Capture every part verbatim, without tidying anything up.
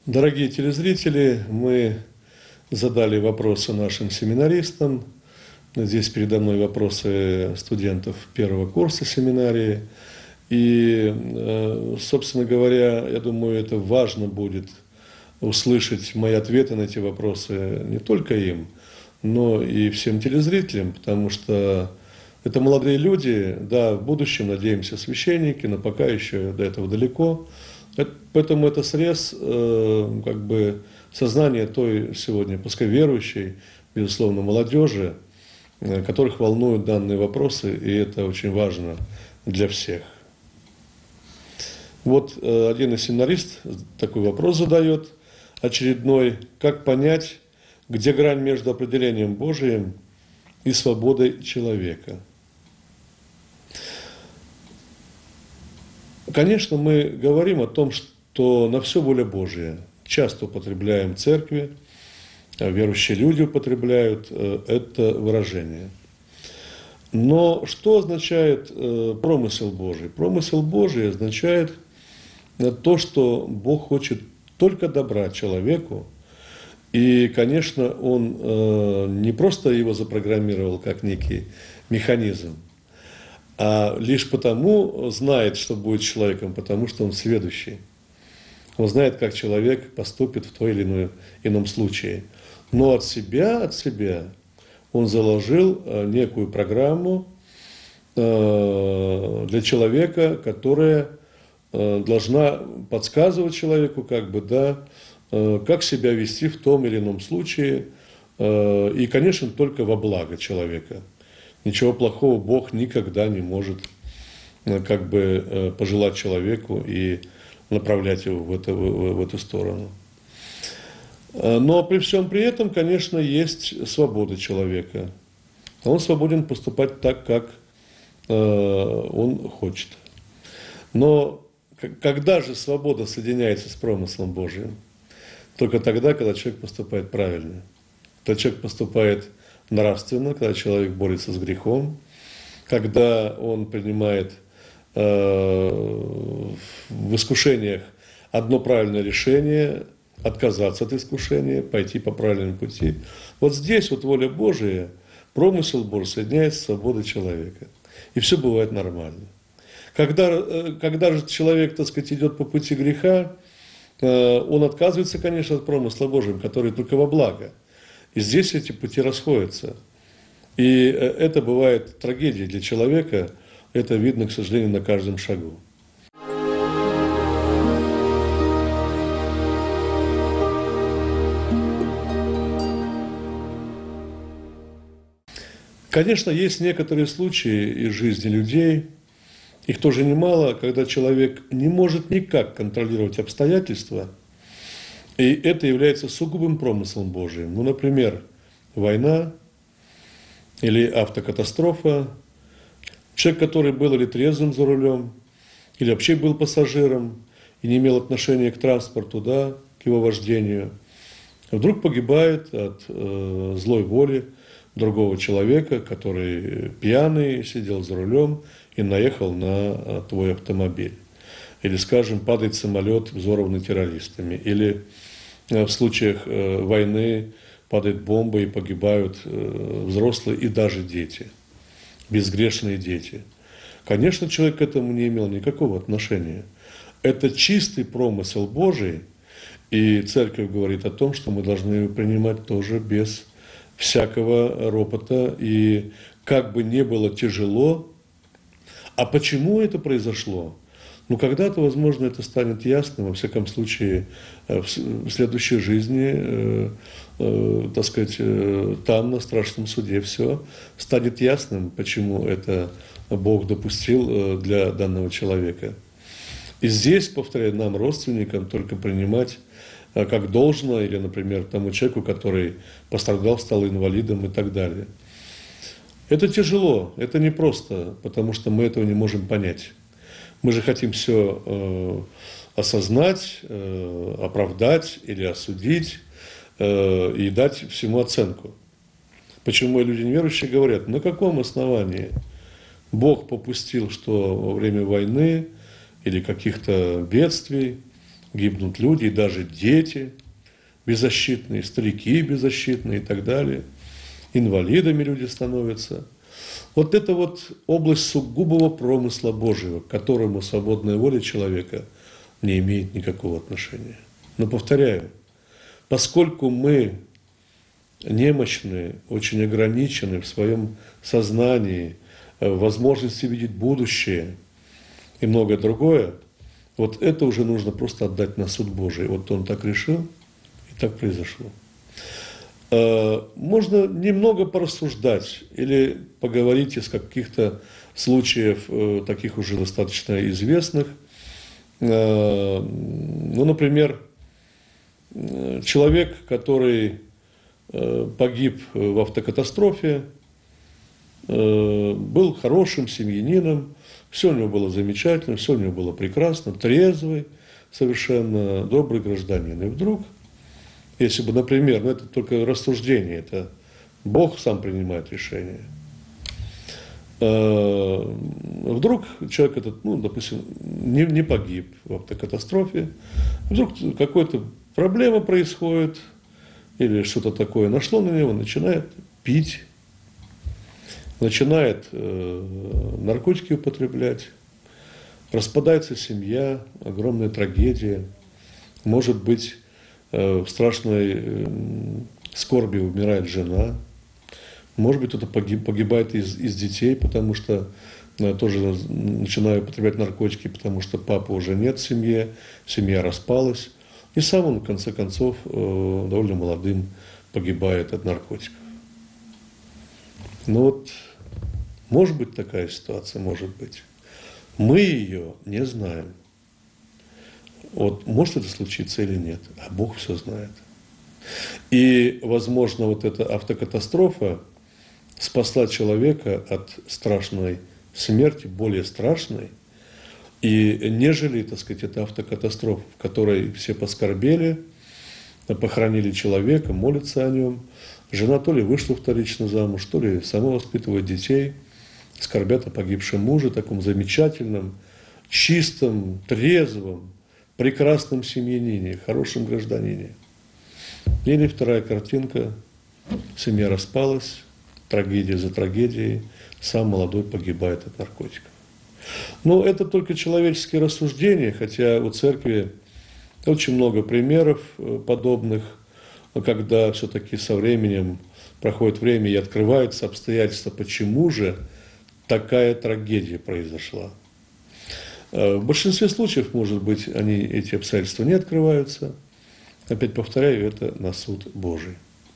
Дорогие телезрители, мы задали вопросы нашим семинаристам. Здесь передо мной вопросы студентов первого курса семинарии. И, собственно говоря, я думаю, это важно будет услышать мои ответы на эти вопросы не только им, но и всем телезрителям, потому что это молодые люди, да, в будущем, надеемся, священники, но пока еще до этого далеко. Поэтому это срез э, как бы сознания той сегодня, пускай верующей, безусловно, молодежи, э, которых волнуют данные вопросы, и это очень важно для всех. Вот э, один из семинарист такой вопрос задает очередной: как понять, где грань между определением Божиим и свободой человека? Конечно, мы говорим о том, что на все воля Божия. Часто употребляем в церкви, верующие люди употребляют это выражение. Но что означает промысел Божий? Промысел Божий означает то, что Бог хочет только добра человеку. И, конечно, Он не просто его запрограммировал как некий механизм, а лишь потому знает, что будет с человеком, потому что он сведущий. Он знает, как человек поступит в том или ином, ином случае. Но от себя, от себя он заложил некую программу для человека, которая должна подсказывать человеку, как бы, да, как себя вести в том или ином случае. И, конечно, только во благо человека. Ничего плохого Бог никогда не может как бы пожелать человеку и направлять его в, это, в, в эту сторону. Но при всем при этом, конечно, есть свобода человека. Он свободен поступать так, как он хочет. Но когда же свобода соединяется с промыслом Божиим? Только тогда, когда человек поступает правильно. Когда человек поступает нравственно, когда человек борется с грехом, когда он принимает э, в искушениях одно правильное решение, отказаться от искушения, пойти по правильному пути. Вот здесь вот воля Божия, промысел Божий соединяется с свободой человека. И все бывает нормально. Когда, когда же человек, так сказать, идет по пути греха, э, он отказывается, конечно, от промысла Божьего, который только во благо. И здесь эти пути расходятся. И это бывает трагедией для человека. Это видно, к сожалению, на каждом шагу. Конечно, есть некоторые случаи из жизни людей, их тоже немало, когда человек не может никак контролировать обстоятельства, и это является сугубым промыслом Божиим. Ну, например, война или автокатастрофа. Человек, который был или трезвым за рулем, или вообще был пассажиром и не имел отношения к транспорту, да, к его вождению, вдруг погибает от э, злой воли другого человека, который пьяный сидел за рулем и наехал на твой автомобиль. Или, скажем, падает самолет, взорванный террористами. Или в случаях войны падает бомба и погибают взрослые и даже дети, безгрешные дети. Конечно, человек к этому не имел никакого отношения. Это чистый промысел Божий, и Церковь говорит о том, что мы должны его принимать тоже без всякого ропота. И как бы не было тяжело, а почему это произошло? Ну, когда-то, возможно, это станет ясным, во всяком случае, в следующей жизни, э, э, так сказать, э, там, на страшном суде, все станет ясным, почему это Бог допустил для данного человека. И здесь, повторяю, нам, родственникам, только принимать как должно, или, например, тому человеку, который пострадал, стал инвалидом и так далее. Это тяжело, это непросто, потому что мы этого не можем понять. Мы же хотим все э, осознать, э, оправдать или осудить э, и дать всему оценку. Почему люди неверующие говорят, на каком основании Бог попустил, что во время войны или каких-то бедствий гибнут люди, и даже дети беззащитные, старики беззащитные и так далее. Инвалидами люди становятся. Вот это вот область сугубого промысла Божьего, к которому свободная воля человека не имеет никакого отношения. Но повторяю, поскольку мы немощны, очень ограничены в своем сознании, в возможности видеть будущее и многое другое, вот это уже нужно просто отдать на суд Божий. Вот он так решил, и так произошло. Можно немного порассуждать или поговорить из каких-то случаев, таких уже достаточно известных. Ну, например, человек, который погиб в автокатастрофе, был хорошим семьянином, все у него было замечательно, все у него было прекрасно, трезвый, совершенно добрый гражданин. И вдруг, если бы, например, ну это только рассуждение, это Бог сам принимает решение, вдруг человек этот, ну, допустим, не, не погиб в автокатастрофе, вдруг какая-то проблема происходит, или что-то такое нашло на него, начинает пить, начинает э, наркотики употреблять, распадается семья, огромная трагедия, может быть, э, в страшной э, скорби умирает жена, может быть, кто-то погиб, погибает из, из детей, потому что э, тоже начинают употреблять наркотики, потому что папы уже нет в семье, семья распалась. И сам он, в конце концов, довольно молодым погибает от наркотиков. Ну вот, может быть такая ситуация, может быть. Мы ее не знаем. Вот может это случиться или нет, а Бог все знает. И, возможно, вот эта автокатастрофа спасла человека от страшной смерти, более страшной, и нежели, так сказать, это автокатастрофа, в которой все поскорбели, похоронили человека, молятся о нем. Жена то ли вышла вторично замуж, то ли сама воспитывает детей, скорбят о погибшем муже, таком замечательном, чистом, трезвом, прекрасном семьянине, хорошем гражданине. Или вторая картинка, семья распалась, трагедия за трагедией, сам молодой погибает от наркотиков. Но это только человеческие рассуждения, хотя у церкви очень много примеров подобных, когда все-таки со временем проходит время и открываются обстоятельства, почему же такая трагедия произошла. В большинстве случаев, может быть, они, эти обстоятельства не открываются. Опять повторяю, это на суд Божий.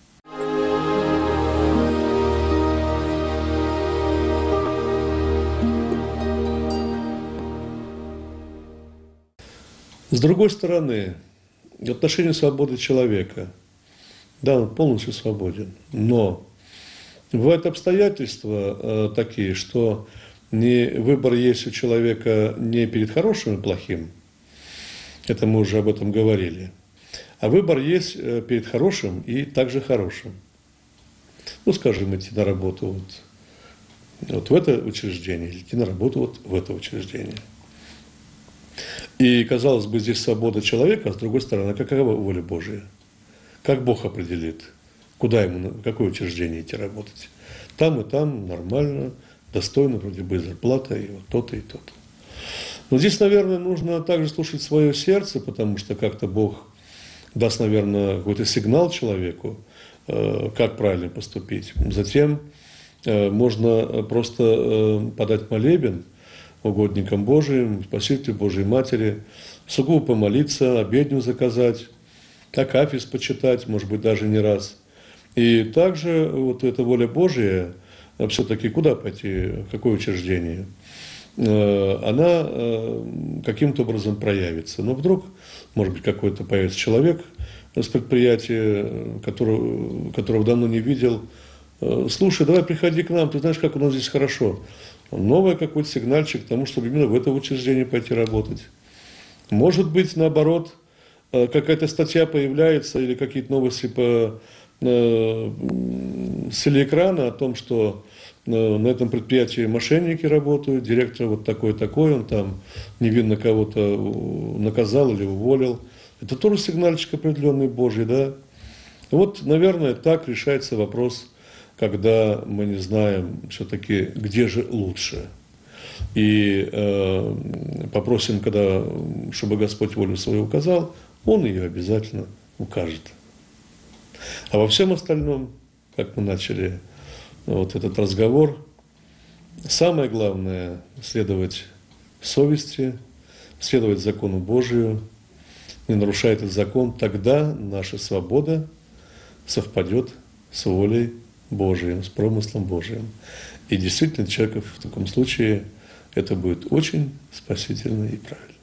С другой стороны, в отношении свободы человека, да, он полностью свободен, но бывают обстоятельства э, такие, что не, выбор есть у человека не перед хорошим и плохим, это мы уже об этом говорили, а выбор есть перед хорошим и также хорошим. Ну, скажем, идти на работу вот, вот в это учреждение, или идти на работу вот в это учреждение. И, казалось бы, здесь свобода человека, а с другой стороны, какова воля Божия? Как Бог определит, куда ему, в какое учреждение идти работать? Там и там нормально, достойно, вроде бы, зарплата, и вот то-то, и то-то. Но здесь, наверное, нужно также слушать свое сердце, потому что как-то Бог даст, наверное, какой-то сигнал человеку, как правильно поступить. Затем можно просто подать молебен угодникам Божиим, Спасителю Божией Матери, сугубо помолиться, обедню заказать, акафист почитать, может быть, даже не раз. И также вот эта воля Божия, все-таки куда пойти, в какое учреждение, она каким-то образом проявится. Но вдруг, может быть, какой-то появится человек с предприятия, которого, которого давно не видел. Слушай, давай приходи к нам, ты знаешь, как у нас здесь хорошо. Новый какой-то сигнальчик к тому, чтобы именно в это учреждение пойти работать. Может быть, наоборот, какая-то статья появляется или какие-то новости по, с телеэкрана о том, что на этом предприятии мошенники работают, директор вот такой-такой, он там невинно кого-то наказал или уволил. Это тоже сигнальчик определенный Божий, да? Вот, наверное, так решается вопрос, когда мы не знаем все-таки, где же лучше. И э, попросим, когда, чтобы Господь волю свою указал, Он ее обязательно укажет. А во всем остальном, как мы начали вот этот разговор, самое главное – следовать совести, следовать закону Божию, не нарушая этот закон, тогда наша свобода совпадет с волей Божией, с промыслом Божиим. И действительно, человеку в таком случае это будет очень спасительно и правильно.